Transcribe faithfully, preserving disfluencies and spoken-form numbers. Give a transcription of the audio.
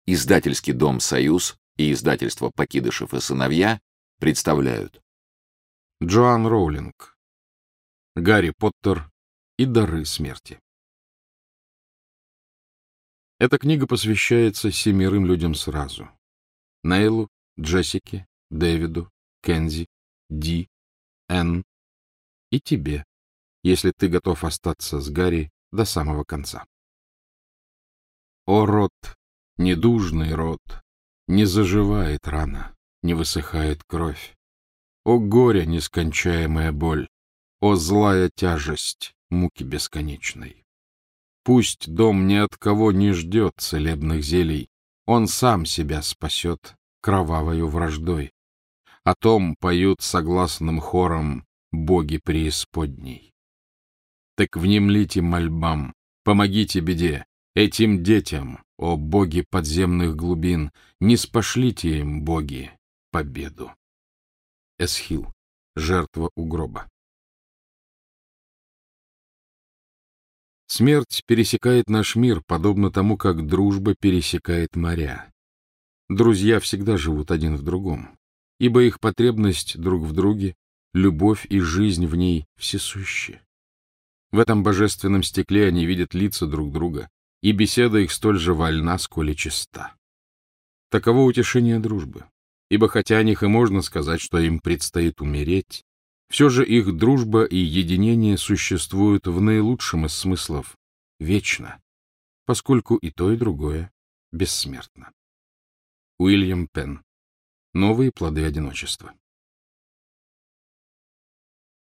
Издательский дом «Союз» и издательство «Покидышев и сыновья» представляют Джоан Роулинг. Гарри Поттер и дары смерти. Эта книга посвящается семерым людям сразу. Нейлу, Джессике, Дэвиду, Кензи, Ди, Энн и тебе, если ты готов остаться с Гарри до самого конца. О, род, недужный род, не заживает рана, не высыхает кровь. О, горе, нескончаемая боль, о, злая тяжесть муки бесконечной. Пусть дом ни от кого не ждет целебных зелий, он сам себя спасет кровавою враждой. О том поют согласным хором боги преисподней. Так внемлите мольбам, помогите беде, этим детям, о боги подземных глубин, не спошлите им, боги, победу. Эсхил. Жертва у гроба. Смерть пересекает наш мир, подобно тому, как дружба пересекает моря. Друзья всегда живут один в другом, ибо их потребность друг в друге, любовь и жизнь в ней всесущи. В этом божественном стекле они видят лица друг друга, и беседа их столь же вольна, сколь и чиста. Таково утешение дружбы, ибо хотя о них и можно сказать, что им предстоит умереть, все же их дружба и единение существуют в наилучшем из смыслов — вечно, поскольку и то, и другое бессмертно. Уильям Пенн. Новые плоды одиночества.